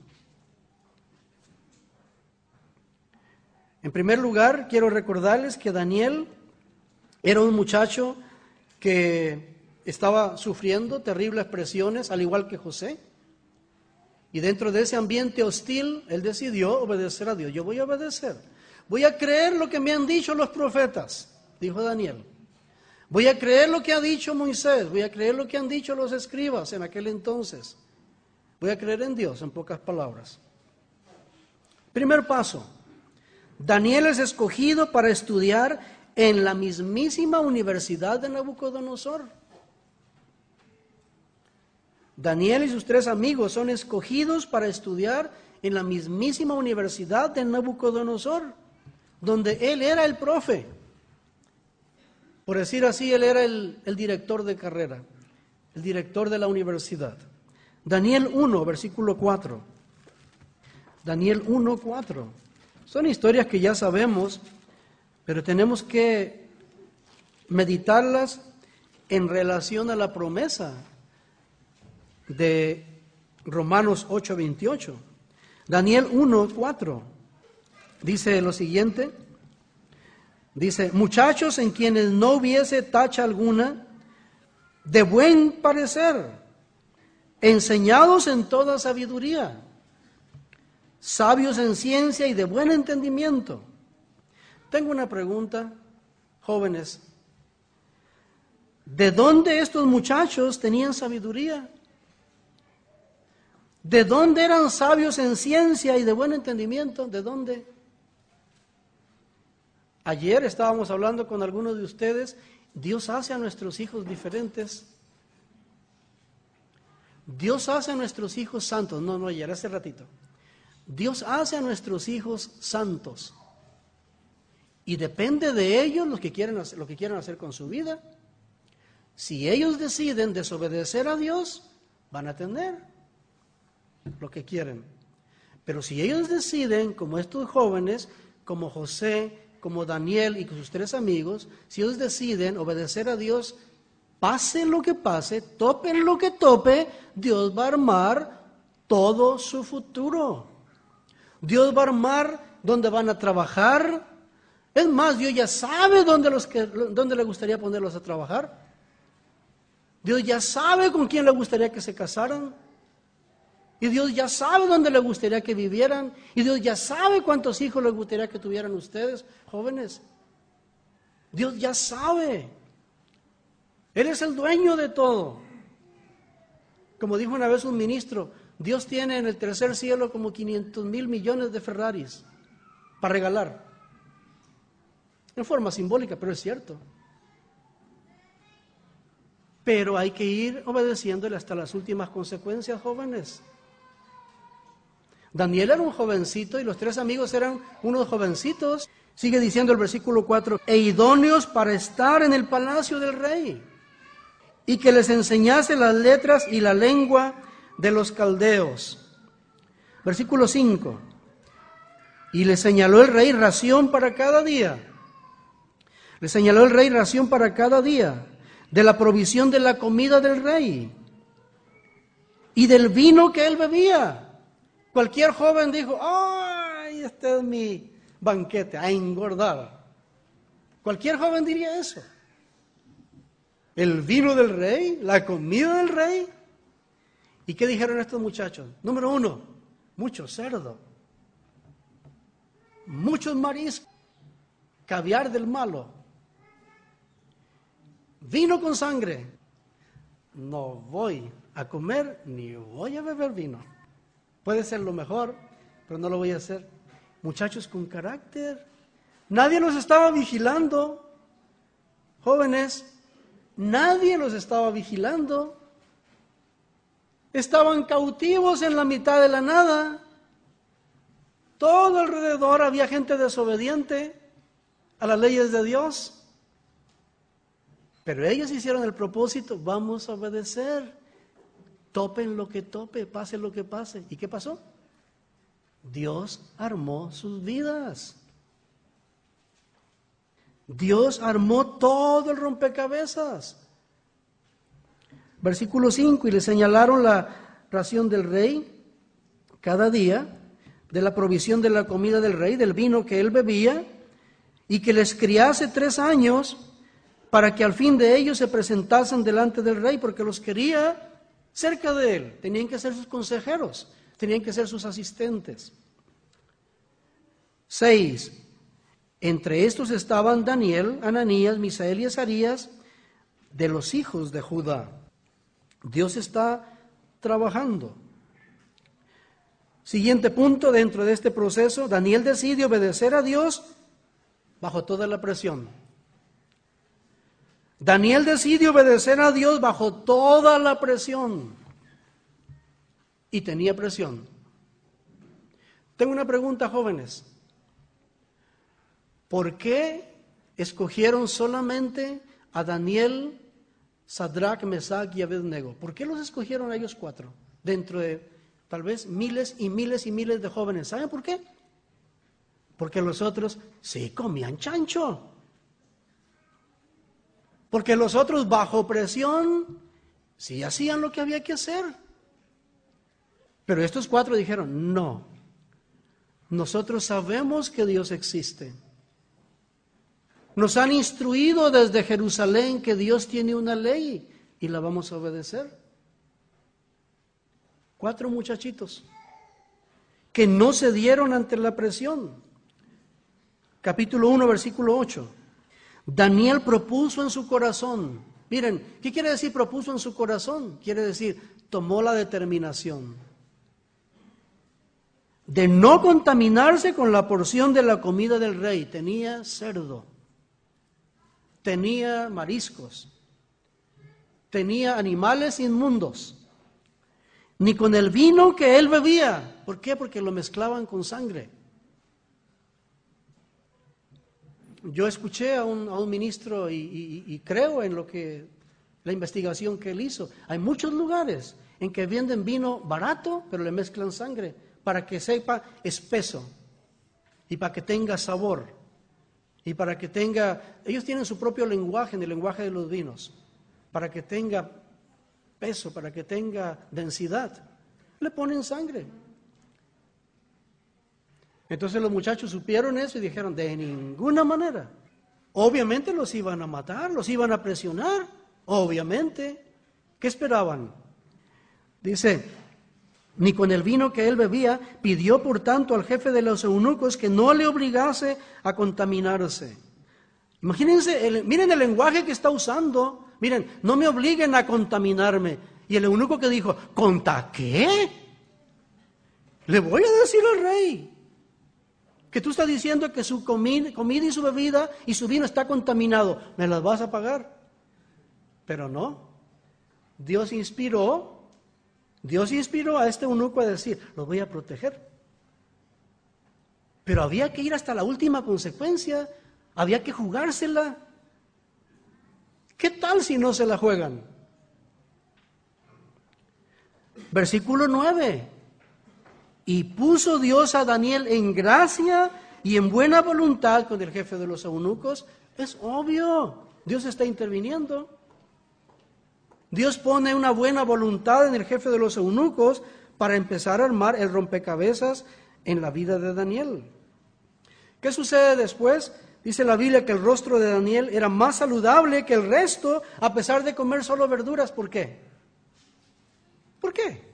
[SPEAKER 1] En primer lugar, quiero recordarles que Daniel era un muchacho que estaba sufriendo terribles presiones, al igual que José. Y dentro de ese ambiente hostil, él decidió obedecer a Dios. Yo voy a obedecer. Voy a creer lo que me han dicho los profetas, dijo Daniel. Voy a creer lo que ha dicho Moisés. Voy a creer lo que han dicho los escribas en aquel entonces. Voy a creer en Dios, en pocas palabras. Primer paso. Daniel es escogido para estudiar en la mismísima universidad de Nabucodonosor. Daniel y sus tres amigos son escogidos para estudiar en la mismísima universidad de Nabucodonosor, donde él era el profe. Por decir así, él era el, el director de carrera, el director de la universidad. Daniel uno, versículo cuatro. Daniel uno, cuatro. Son historias que ya sabemos, pero tenemos que meditarlas en relación a la promesa de Romanos ocho, veintiocho. Daniel uno, cuatro. Dice lo siguiente. Dice, muchachos en quienes no hubiese tacha alguna, de buen parecer, enseñados en toda sabiduría, sabios en ciencia y de buen entendimiento. Tengo una pregunta, jóvenes. ¿De dónde estos muchachos tenían sabiduría? ¿De dónde eran sabios en ciencia y de buen entendimiento? ¿De dónde? Ayer estábamos hablando con algunos de ustedes. Dios hace a nuestros hijos diferentes. Dios hace a nuestros hijos santos. No, no, ayer, hace ratito. Dios hace a nuestros hijos santos. Y depende de ellos lo que quieren hacer, lo que quieran hacer con su vida. Si ellos deciden desobedecer a Dios, van a tener lo que quieren. Pero si ellos deciden, como estos jóvenes, como José, como Daniel y sus tres amigos, si ellos deciden obedecer a Dios, pase lo que pase, tope lo que tope, Dios va a armar todo su futuro. Dios va a armar donde van a trabajar. Es más, Dios ya sabe dónde, los que, dónde le gustaría ponerlos a trabajar. Dios ya sabe con quién le gustaría que se casaran. Y Dios ya sabe dónde le gustaría que vivieran. Y Dios ya sabe cuántos hijos le gustaría que tuvieran ustedes, jóvenes. Dios ya sabe. Él es el dueño de todo. Como dijo una vez un ministro, Dios tiene en el tercer cielo como quinientos mil millones de Ferraris. para regalar. En forma simbólica, pero es cierto. Pero hay que ir obedeciéndole hasta las últimas consecuencias, jóvenes. Daniel era un jovencito y los tres amigos eran unos jovencitos. Sigue diciendo el versículo cuatro, e idóneos para estar en el palacio del rey, y que les enseñase las letras y la lengua de los caldeos. Versículo cinco, y le señaló el rey ración para cada día. Le señaló el rey ración para cada día, de la provisión de la comida del rey y del vino que él bebía. Cualquier joven dijo, ¡ay, este es mi banquete, a engordar! Cualquier joven diría eso. El vino del rey, la comida del rey. ¿Y qué dijeron estos muchachos? Número uno, mucho cerdo, muchos mariscos, caviar del malo, vino con sangre. No voy a comer ni voy a beber vino. Puede ser lo mejor, pero no lo voy a hacer. Muchachos con carácter. Nadie los estaba vigilando. Jóvenes, nadie los estaba vigilando. Estaban cautivos en la mitad de la nada. Todo alrededor había gente desobediente a las leyes de Dios. Pero ellos hicieron el propósito, vamos a obedecer. Topen lo que tope, pase lo que pase. ¿Y qué pasó? Dios armó sus vidas. Dios armó todo el rompecabezas. Versículo cinco, y le señalaron la ración del rey cada día, de la provisión de la comida del rey, del vino que él bebía, y que les criase tres años, para que al fin de ellos se presentasen delante del rey, porque los quería cerca de él. Tenían que ser sus consejeros, tenían que ser sus asistentes. Seis, entre estos estaban Daniel, Ananías, Misael y Azarías, de los hijos de Judá. Dios está trabajando. Siguiente punto dentro de este proceso, Daniel decide obedecer a Dios bajo toda la presión. Daniel decide obedecer a Dios bajo toda la presión. Y tenía presión. Tengo una pregunta, jóvenes. ¿Por qué escogieron solamente a Daniel, Sadrach, Mesach y Abednego? ¿Por qué los escogieron a ellos cuatro? Dentro de tal vez miles y miles y miles de jóvenes. ¿Saben por qué? Porque los otros sí comían chancho. Porque los otros bajo presión sí hacían lo que había que hacer. Pero estos cuatro dijeron, no, nosotros sabemos que Dios existe. Nos han instruido desde Jerusalén que Dios tiene una ley y la vamos a obedecer. Cuatro muchachitos que no cedieron ante la presión. Capítulo uno, versículo ocho. Daniel propuso en su corazón. Miren, ¿qué quiere decir propuso en su corazón? Quiere decir, tomó la determinación de no contaminarse con la porción de la comida del rey. Tenía cerdo, tenía mariscos, tenía animales inmundos, ni con el vino que él bebía. ¿Por qué? Porque lo mezclaban con sangre. Yo escuché a un, a un ministro y, y, y creo en lo que la investigación que él hizo. Hay muchos lugares en que venden vino barato, pero le mezclan sangre para que sepa espeso y para que tenga sabor y para que tenga. Ellos tienen su propio lenguaje, en el lenguaje de los vinos, para que tenga peso, para que tenga densidad. Le ponen sangre. Entonces los muchachos supieron eso y dijeron, de ninguna manera. Obviamente los iban a matar, los iban a presionar, obviamente. ¿Qué esperaban? Dice, ni con el vino que él bebía, pidió por tanto al jefe de los eunucos que no le obligase a contaminarse. Imagínense, el, miren el lenguaje que está usando. Miren, no me obliguen a contaminarme. Y el eunuco que dijo, ¿contra qué? Le voy a decir al rey. Que tú estás diciendo que su comida, comida y su bebida y su vino está contaminado. ¿Me las vas a pagar? Pero no. Dios inspiró, Dios inspiró a este eunuco a decir, los voy a proteger. Pero había que ir hasta la última consecuencia, había que jugársela. ¿Qué tal si no se la juegan? Versículo nueve. Y puso Dios a Daniel en gracia y en buena voluntad con el jefe de los eunucos. Es obvio, Dios está interviniendo. Dios pone una buena voluntad en el jefe de los eunucos para empezar a armar el rompecabezas en la vida de Daniel. ¿Qué sucede después? Dice la Biblia que el rostro de Daniel era más saludable que el resto, a pesar de comer solo verduras. ¿Por qué? ¿Por qué?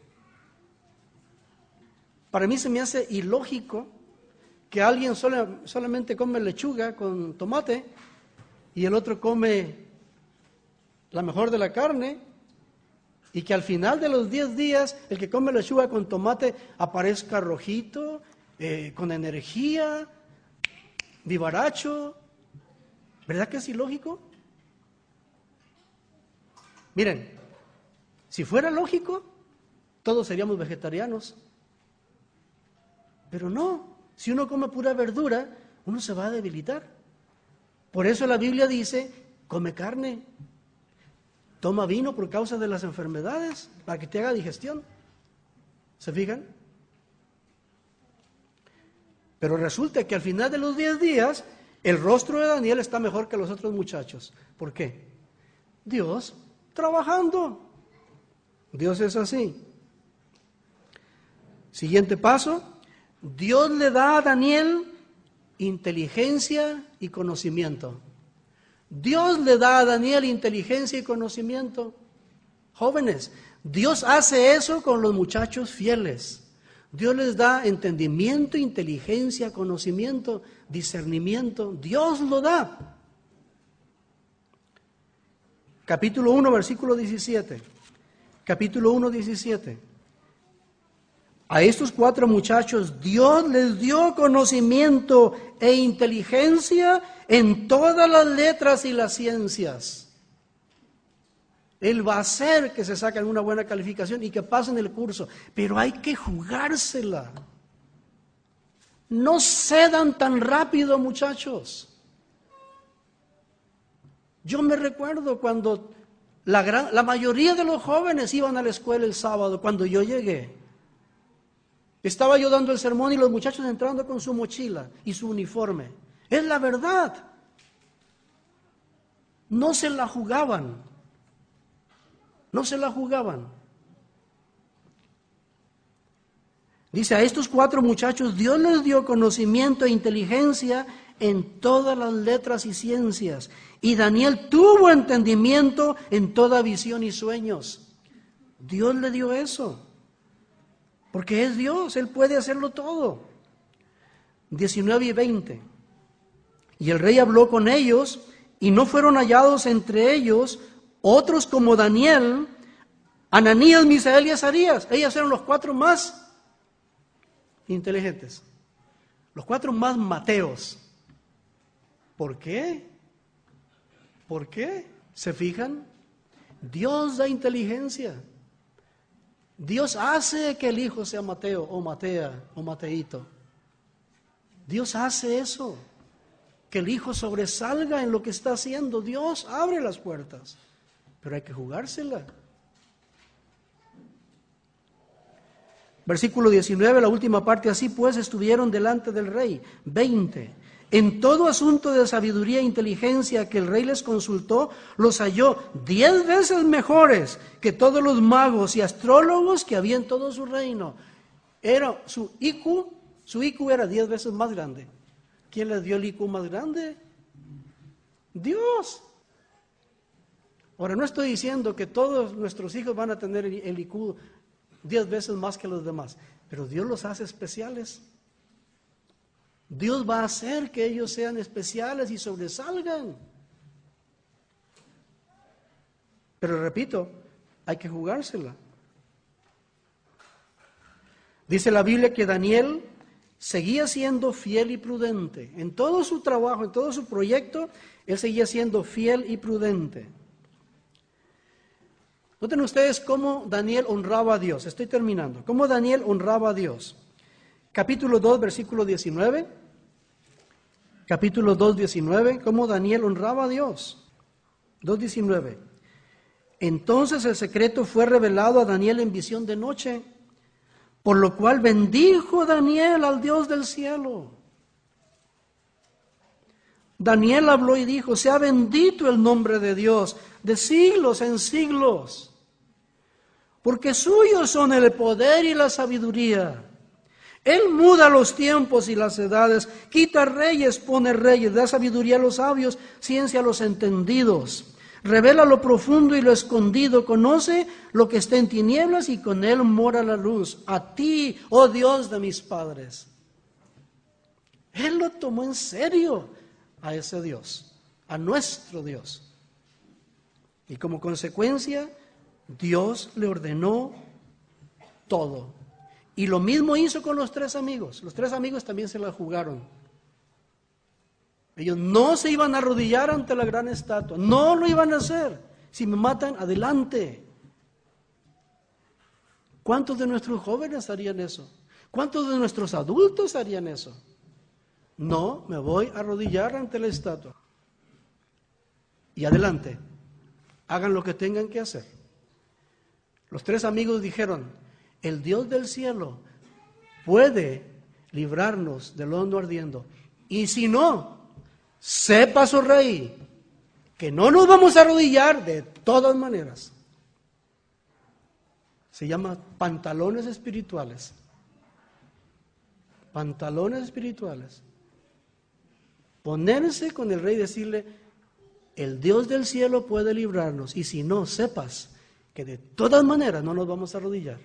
[SPEAKER 1] Para mí se me hace ilógico que alguien sola, solamente come lechuga con tomate y el otro come la mejor de la carne, y que al final de los diez días el que come lechuga con tomate aparezca rojito, eh, con energía, vivaracho. ¿Verdad que es ilógico? Miren, si fuera lógico, todos seríamos vegetarianos. Pero no, si uno come pura verdura, uno se va a debilitar. Por eso la Biblia dice, come carne, toma vino por causa de las enfermedades, para que te haga digestión. ¿Se fijan? Pero resulta que al final de los diez días, el rostro de Daniel está mejor que los otros muchachos. ¿Por qué? Dios trabajando. Dios es así. Siguiente paso. Dios le da a Daniel inteligencia y conocimiento. Dios le da a Daniel inteligencia y conocimiento. Jóvenes, Dios hace eso con los muchachos fieles. Dios les da entendimiento, inteligencia, conocimiento, discernimiento. Dios lo da. Capítulo uno, versículo diecisiete. Capítulo uno, diecisiete. A estos cuatro muchachos Dios les dio conocimiento e inteligencia en todas las letras y las ciencias. Él va a hacer que se saquen una buena calificación y que pasen el curso, pero hay que jugársela. No cedan tan rápido, muchachos. Yo me recuerdo cuando la, gran, la mayoría de los jóvenes iban a la escuela el sábado, cuando yo llegué. Estaba yo dando el sermón y los muchachos entrando con su mochila y su uniforme. Es la verdad. No se la jugaban. No se la jugaban. Dice, a estos cuatro muchachos Dios les dio conocimiento e inteligencia en todas las letras y ciencias. Y Daniel tuvo entendimiento en toda visión y sueños. Dios le dio eso. Porque es Dios, Él puede hacerlo todo. diecinueve y veinte. Y el rey habló con ellos, y no fueron hallados entre ellos otros como Daniel, Ananías, Misael y Azarías. Ellos eran los cuatro más inteligentes, los cuatro más mateos. ¿Por qué? ¿Por qué? ¿Se fijan? Dios da inteligencia. Dios hace que el hijo sea Mateo o Matea o Mateito. Dios hace eso, que el hijo sobresalga en lo que está haciendo. Dios abre las puertas, pero hay que jugársela. Versículo diecinueve, la última parte, así pues estuvieron delante del rey. veinte. En todo asunto de sabiduría e inteligencia que el rey les consultó, los halló diez veces mejores que todos los magos y astrólogos que había en todo su reino. Era su I Q, su I Q era diez veces más grande. ¿Quién les dio el I Q más grande? Dios. Ahora, no estoy diciendo que todos nuestros hijos van a tener el I Q diez veces más que los demás, pero Dios los hace especiales. Dios va a hacer que ellos sean especiales y sobresalgan. Pero repito, hay que jugársela. Dice la Biblia que Daniel seguía siendo fiel y prudente. En todo su trabajo, en todo su proyecto, él seguía siendo fiel y prudente. Noten ustedes cómo Daniel honraba a Dios. Estoy terminando. Cómo Daniel honraba a Dios. Capítulo dos, versículo diecinueve. Capítulo dos, diecinueve. Cómo Daniel honraba a Dios. dos, diecinueve. Entonces el secreto fue revelado a Daniel en visión de noche, por lo cual bendijo Daniel al Dios del cielo. Daniel habló y dijo: sea bendito el nombre de Dios de siglos en siglos, porque suyos son el poder y la sabiduría. Él muda los tiempos y las edades, quita reyes, pone reyes, da sabiduría a los sabios, ciencia a los entendidos. Revela lo profundo y lo escondido, conoce lo que está en tinieblas y con él mora la luz. A ti, oh Dios de mis padres. Él lo tomó en serio a ese Dios, a nuestro Dios. Y como consecuencia, Dios le ordenó todo. Y lo mismo hizo con los tres amigos. Los tres amigos también se la jugaron. Ellos no se iban a arrodillar ante la gran estatua, no lo iban a hacer. Si me matan, adelante. ¿Cuántos de nuestros jóvenes harían eso? ¿Cuántos de nuestros adultos harían eso? No, me voy a arrodillar ante la estatua. Y adelante, hagan lo que tengan que hacer. Los tres amigos dijeron: el Dios del cielo puede librarnos del horno ardiendo. Y si no, sepa su rey que no nos vamos a arrodillar de todas maneras. Se llama pantalones espirituales. Pantalones espirituales. Ponerse con el rey y decirle: el Dios del cielo puede librarnos, y si no, sepas que de todas maneras no nos vamos a arrodillar.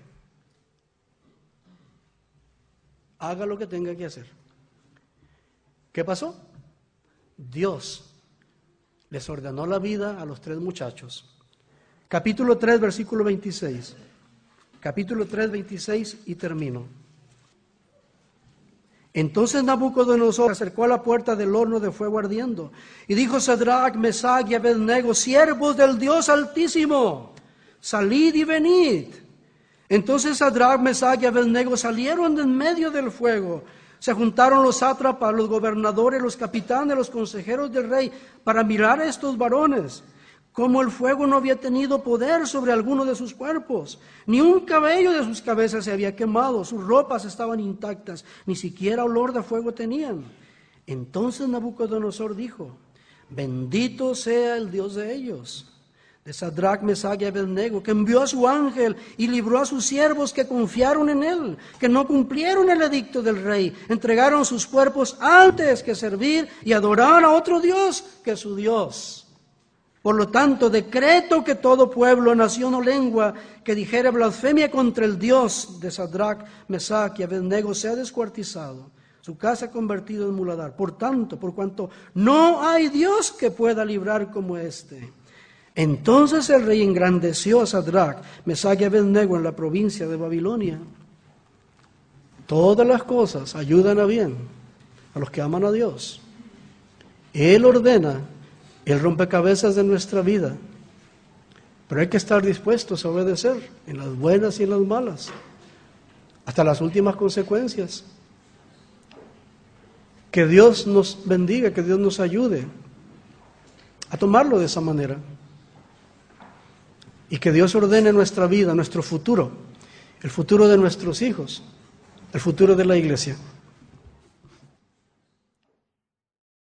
[SPEAKER 1] Haga lo que tenga que hacer. ¿Qué pasó? Dios les ordenó la vida a los tres muchachos. Capítulo tres, versículo veintiséis. Capítulo tres, veintiséis, y termino. Entonces Nabucodonosor se acercó a la puerta del horno de fuego ardiendo y dijo: Sadrach, Mesach y Abednego, siervos del Dios Altísimo, salid y venid. Entonces Sadrach, Mesach y Abednego salieron de en medio del fuego. Se juntaron los sátrapas, los gobernadores, los capitanes, los consejeros del rey para mirar a estos varones. Como el fuego no había tenido poder sobre alguno de sus cuerpos, ni un cabello de sus cabezas se había quemado, sus ropas estaban intactas, ni siquiera olor de fuego tenían. Entonces Nabucodonosor dijo: bendito sea el Dios de ellos, de Sadrach, Mesach y Abednego, que envió a su ángel y libró a sus siervos que confiaron en él, que no cumplieron el edicto del rey, entregaron sus cuerpos antes que servir y adorar a otro Dios que su Dios. Por lo tanto, decreto que todo pueblo, nación o lengua que dijere blasfemia contra el Dios de Sadrach, Mesach y Abednego sea descuartizado, su casa convertida en muladar. Por tanto, por cuanto no hay Dios que pueda librar como este. Entonces el rey engrandeció a Sadrach, Mesach y Abednego en la provincia de Babilonia. Todas las cosas ayudan a bien a los que aman a Dios. Él ordena el rompecabezas de nuestra vida, pero hay que estar dispuestos a obedecer en las buenas y en las malas, hasta las últimas consecuencias. Que Dios nos bendiga, que Dios nos ayude a tomarlo de esa manera, y que Dios ordene nuestra vida, nuestro futuro, el futuro de nuestros hijos, el futuro de la iglesia.